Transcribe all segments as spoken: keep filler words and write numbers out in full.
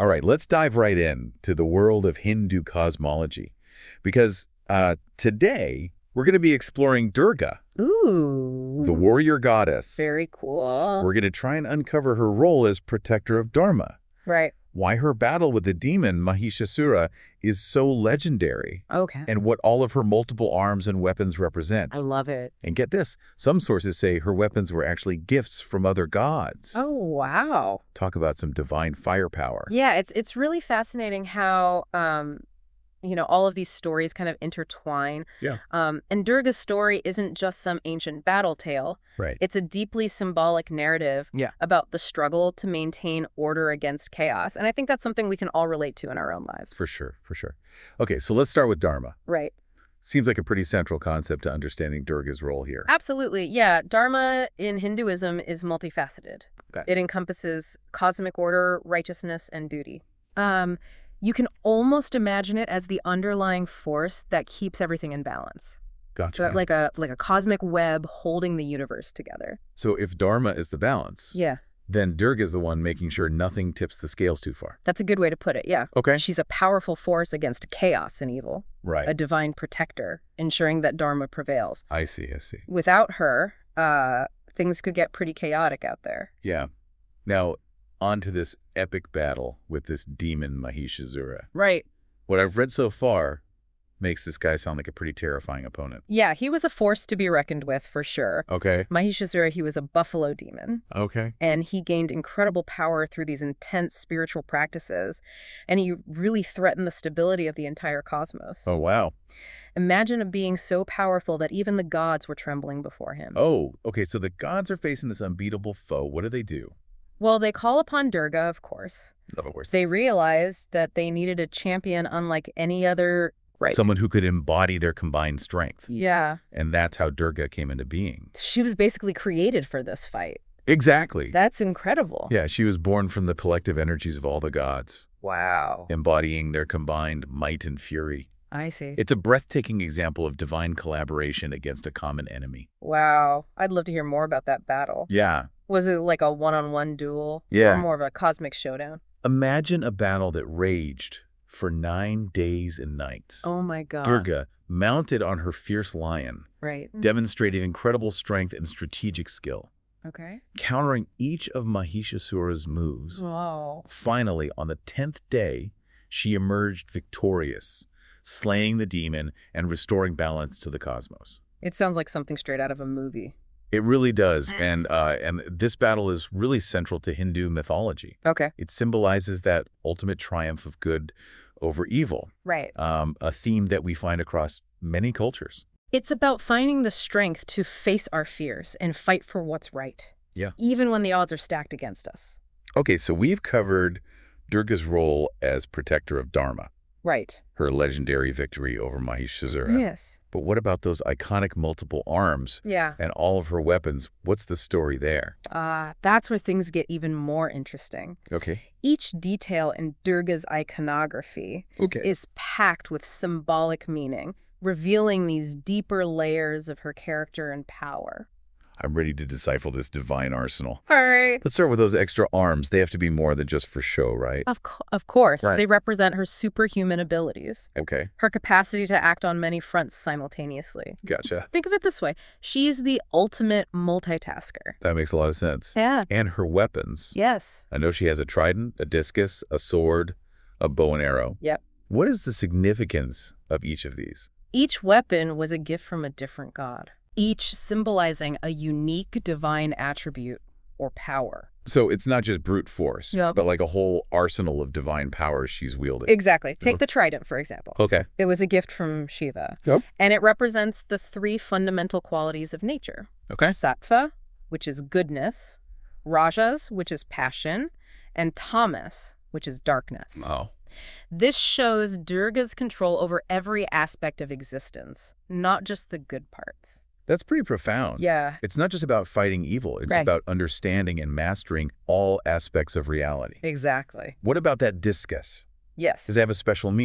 All right, let's dive right in to the world of Hindu cosmology. Because uh, today, we're going to be exploring Durga, Ooh. the warrior goddess. Very cool. We're going to try and uncover her role as protector of Dharma. Right. Why her battle with the demon Mahishasura is so legendary. Okay. And what all of her multiple arms and weapons represent. I love it. And get this, some sources say her weapons were actually gifts from other gods. Oh, wow. Talk about some divine firepower. Yeah, it's it's really fascinating how, um, you know, all of these stories kind of intertwine. Yeah. Um, and Durga's story isn't just some ancient battle tale. Right. It's a deeply symbolic narrative Yeah. about the struggle to maintain order against chaos. And I think that's something we can all relate to in our own lives. For sure, for sure. Okay, so let's start with Dharma. Right. Seems like a pretty central concept to understanding Durga's role here. Absolutely. Yeah. Dharma in Hinduism is multifaceted. Okay. It encompasses cosmic order, righteousness, and duty. Um, you can almost imagine it as the underlying force that keeps everything in balance. Gotcha. Like a like a cosmic web holding the universe together. So if Dharma is the balance, Yeah. then Durga's the one making sure nothing tips the scales too far. That's a good way to put it. Yeah. Okay. She's a powerful force against chaos and evil. Right. A divine protector, ensuring that Dharma prevails. I see, I see. Without her, uh, things could get pretty chaotic out there. Yeah. Now, on to this epic battle with this demon Mahishasura. Right. What I've read so far makes this guy sound like a pretty terrifying opponent. Yeah, he was a force to be reckoned with, for sure. Okay. Mahishasura, he was a buffalo demon, Okay. and he gained incredible power through these intense spiritual practices, and he really threatened the stability of the entire cosmos. Oh, wow. Imagine a being so powerful that even the gods were trembling before him. Oh, okay, so the gods are facing this unbeatable foe. What do they do? Well, they call upon Durga, of course. Of course. They realized that they needed a champion unlike any other. Right. Someone who could embody their combined strength. Yeah. And that's how Durga came into being. She was basically created for this fight. Exactly. That's incredible. Yeah, she was born from the collective energies of all the gods, Wow. embodying their combined might and fury. I see. It's a breathtaking example of divine collaboration against a common enemy. Wow. I'd love to hear more about that battle. Yeah. Was it like a one-on-one duel? Yeah. Or more of a cosmic showdown? Imagine a battle that raged for nine days and nights. Oh my God. Durga, mounted on her fierce lion, Right. demonstrated incredible strength and strategic skill, Okay. countering each of Mahishasura's moves. Wow. Finally, on the tenth day, she emerged victorious, slaying the demon and restoring balance to the cosmos. It sounds like something straight out of a movie. It really does, and uh, and this battle is really central to Hindu mythology. Okay. It symbolizes that ultimate triumph of good over evil, Right. um, a theme that we find across many cultures. It's about finding the strength to face our fears and fight for what's right. Yeah. Even when the odds are stacked against us. Okay, so we've covered Durga's role as protector of Dharma, Right. her legendary victory over Mahishasura. Yes. But what about those iconic multiple arms Yeah. and all of her weapons? What's the story there? Uh, that's where things get even more interesting. Okay. Each detail in Durga's iconography Okay. is packed with symbolic meaning, revealing these deeper layers of her character and power. I'm ready to decipher this divine arsenal. All right. Let's start with those extra arms. They have to be more than just for show, right? Of, co- of course, Right. they represent her superhuman abilities, Okay. her capacity to act on many fronts simultaneously. Gotcha. Think of it this way. She's the ultimate multitasker. That makes a lot of sense. Yeah. And her weapons. Yes. I know she has a trident, a discus, a sword, a bow and arrow. Yep. What is the significance of each of these? Each weapon was a gift from a different god, each symbolizing a unique divine attribute or power. So it's not just brute force, Yep. but like a whole arsenal of divine powers she's wielding. Exactly. Take the trident, for example. Okay. It was a gift from Shiva. Yep. And it represents the three fundamental qualities of nature. Okay. Sattva, which is goodness, Rajas, which is passion, and Tamas, which is darkness. Oh. This shows Durga's control over every aspect of existence, not just the good parts. That's pretty profound. Yeah. It's not just about fighting evil. It's Right. about understanding and mastering all aspects of reality. Exactly. What about that discus? Yes. Does it have a special meaning?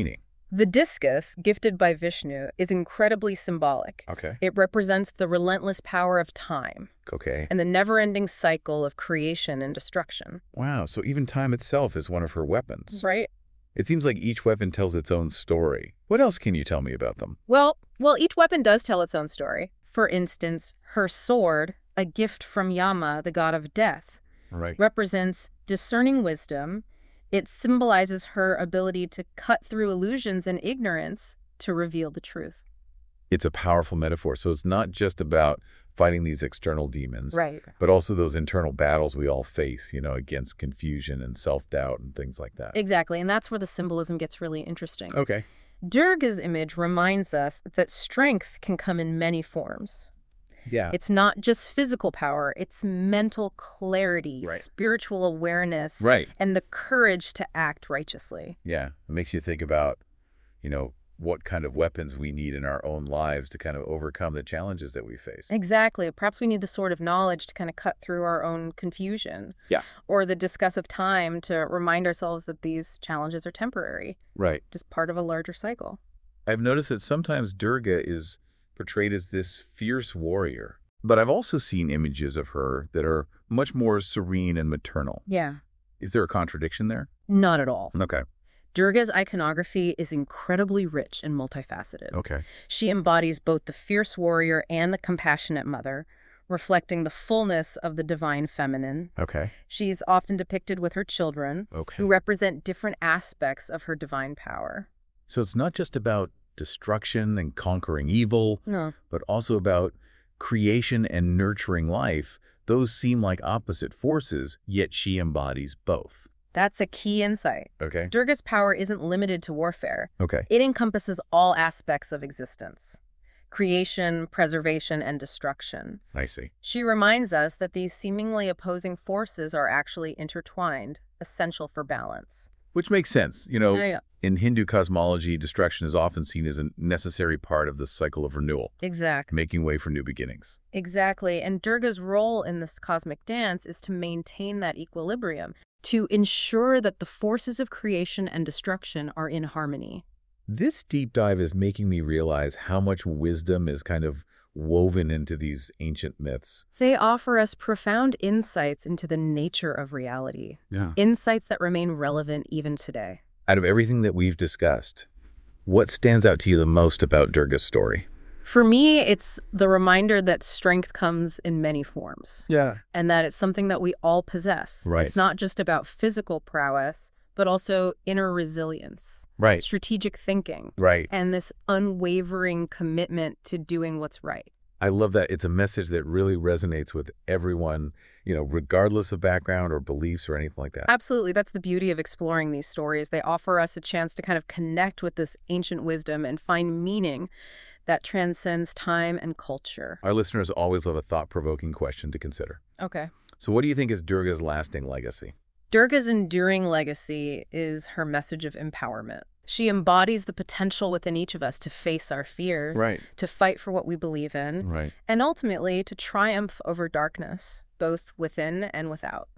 The discus, gifted by Vishnu, is incredibly symbolic. Okay. It represents the relentless power of time Okay. and the never-ending cycle of creation and destruction. Wow, so even time itself is one of her weapons. Right. It seems like each weapon tells its own story. What else can you tell me about them? Well, well, each weapon does tell its own story. For instance, her sword, a gift from Yama, the god of death, Right. represents discerning wisdom. It symbolizes her ability to cut through illusions and ignorance to reveal the truth. It's a powerful metaphor. So it's not just about fighting these external demons, Right. but also those internal battles we all face, you know, against confusion and self-doubt and things like that. Exactly, and that's where the symbolism gets really interesting. Okay. Durga's image reminds us that strength can come in many forms. Yeah. It's not just physical power, it's mental clarity, Right. spiritual awareness, Right. and the courage to act righteously. Yeah. It makes you think about, you know, what kind of weapons we need in our own lives to kind of overcome the challenges that we face. Exactly. Perhaps we need the sword of knowledge to kind of cut through our own confusion. Yeah. Or the discuss of time to remind ourselves that these challenges are temporary, Right. just part of a larger cycle. I've noticed that sometimes Durga is portrayed as this fierce warrior, but I've also seen images of her that are much more serene and maternal. Yeah. Is there a contradiction there? Not at all. Okay. Durga's iconography is incredibly rich and multifaceted. Okay. She embodies both the fierce warrior and the compassionate mother, reflecting the fullness of the divine feminine. Okay. She's often depicted with her children, Okay. who represent different aspects of her divine power. So it's not just about destruction and conquering evil, No. but also about creation and nurturing life. Those seem like opposite forces, yet she embodies both. That's a key insight. Okay. Durga's power isn't limited to warfare. Okay. It encompasses all aspects of existence: creation, preservation, and destruction. I see. She reminds us that these seemingly opposing forces are actually intertwined, essential for balance. Which makes sense. You know, Yeah, yeah. in Hindu cosmology, destruction is often seen as a necessary part of the cycle of renewal, Exactly. making way for new beginnings. Exactly. And Durga's role in this cosmic dance is to maintain that equilibrium, to ensure that the forces of creation and destruction are in harmony. This deep dive is making me realize how much wisdom is kind of woven into these ancient myths. They offer us profound insights into the nature of reality, Yeah. insights that remain relevant even today. Out of everything that we've discussed, what stands out to you the most about Durga's story? For me, it's the reminder that strength comes in many forms, Yeah. and that it's something that we all possess. Right. It's not just about physical prowess, but also inner resilience, Right. strategic thinking, Right. and this unwavering commitment to doing what's right. I love that. It's a message that really resonates with everyone, you know, regardless of background or beliefs or anything like that. Absolutely. That's the beauty of exploring these stories. They offer us a chance to kind of connect with this ancient wisdom and find meaning that transcends time and culture. Our listeners always love a thought-provoking question to consider. Okay. So what do you think is Durga's lasting legacy? Durga's enduring legacy is her message of empowerment. She embodies the potential within each of us to face our fears, Right. to fight for what we believe in, Right. and ultimately to triumph over darkness, both within and without.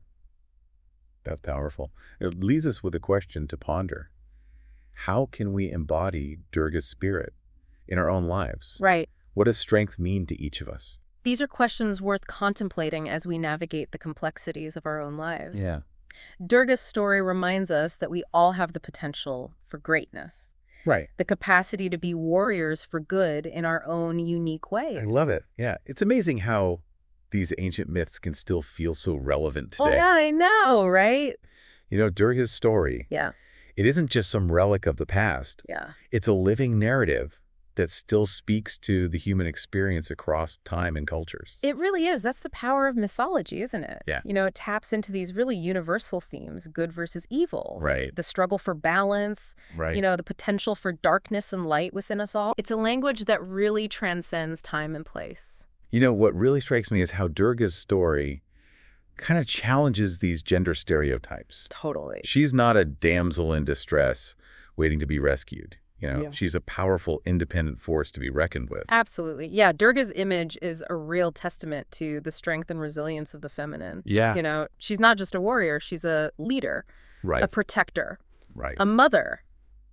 That's powerful. It leaves us with a question to ponder. How can we embody Durga's spirit in our own lives? Right. What does strength mean to each of us? These are questions worth contemplating as we navigate the complexities of our own lives. Yeah. Durga's story reminds us that we all have the potential for greatness, Right. the capacity to be warriors for good in our own unique way. I love it. Yeah. It's amazing how these ancient myths can still feel so relevant Oh, today. yeah, I know, right? You know, Durga's story, Yeah, it isn't just some relic of the past. yeah. It's a living narrative that still speaks to the human experience across time and cultures. It really is. That's the power of mythology, isn't it? Yeah. You know, it taps into these really universal themes, good versus evil. Right. The struggle for balance, Right. you know, the potential for darkness and light within us all. It's a language that really transcends time and place. You know, what really strikes me is how Durga's story kind of challenges these gender stereotypes. Totally. She's not a damsel in distress waiting to be rescued. You know, Yeah. she's a powerful, independent force to be reckoned with. Absolutely. Yeah, Durga's image is a real testament to the strength and resilience of the feminine. Yeah. You know, she's not just a warrior, she's a leader, Right. a protector, Right. a mother,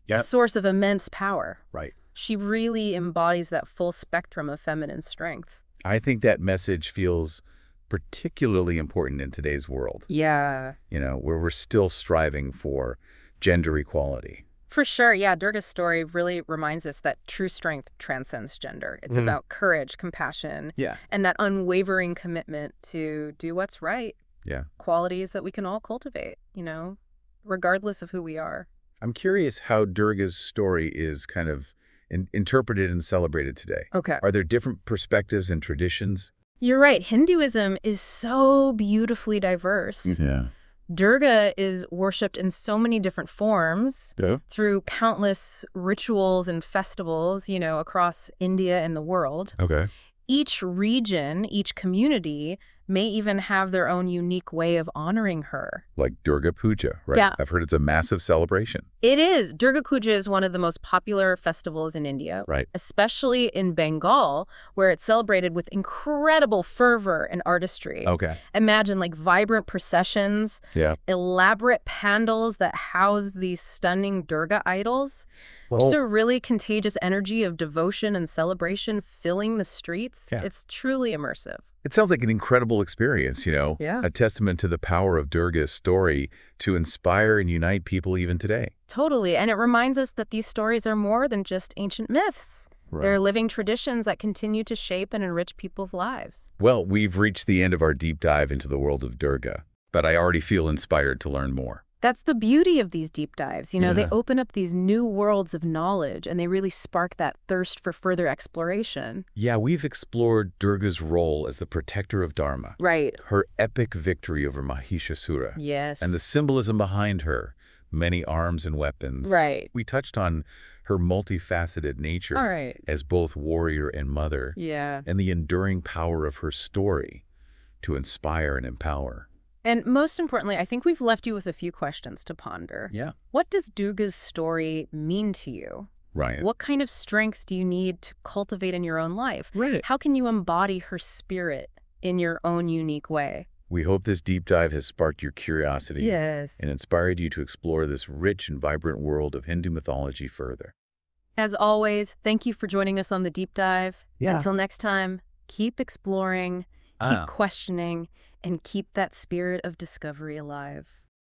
Yep. a source of immense power. Right. She really embodies that full spectrum of feminine strength. I think that message feels particularly important in today's world, Yeah. you know, where we're still striving for gender equality. For sure, yeah, Durga's story really reminds us that true strength transcends gender. It's Mhm. about courage, compassion, Yeah. and that unwavering commitment to do what's right. Yeah. Qualities that we can all cultivate, you know, regardless of who we are. I'm curious how Durga's story is kind of in interpreted and celebrated today. Okay. Are there different perspectives and traditions? You're right. Hinduism is so beautifully diverse. Yeah. Durga is worshipped in so many different forms Yeah. through countless rituals and festivals, you know, across India and the world. Okay. Each region, each community may even have their own unique way of honoring her. Like Durga Puja, right? Yeah. I've heard it's a massive celebration. It is. Durga Puja is one of the most popular festivals in India, Right. especially in Bengal, where it's celebrated with incredible fervor and artistry. Okay. Imagine like vibrant processions, Yeah. elaborate pandals that house these stunning Durga idols. Well, Just a really contagious energy of devotion and celebration filling the streets. Yeah. It's truly immersive. it sounds like an incredible experience, you know, Yeah. a testament to the power of Durga's story to inspire and unite people even today. Totally. And it reminds us that these stories are more than just ancient myths. They're living traditions that continue to shape and enrich people's lives. Well, we've reached the end of our deep dive into the world of Durga, but I already feel inspired to learn more. That's the beauty of these deep dives. You know, they Yeah. open up these new worlds of knowledge and they really spark that thirst for further exploration. Yeah, we've explored Durga's role as the protector of Dharma, Right. her epic victory over Mahishasura, Yes. and the symbolism behind her, many arms and weapons. Right. We touched on her multifaceted nature All right. as both warrior and mother, Yeah. and the enduring power of her story to inspire and empower. And most importantly, I think we've left you with a few questions to ponder. Yeah. What does Durga's story mean to you? Right. What kind of strength do you need to cultivate in your own life? Right. How can you embody her spirit in your own unique way? We hope this deep dive has sparked your curiosity Yes. and inspired you to explore this rich and vibrant world of Hindu mythology further. As always, thank you for joining us on the deep dive. Yeah. Until next time, keep exploring, keep Ah. questioning, and keep that spirit of discovery alive.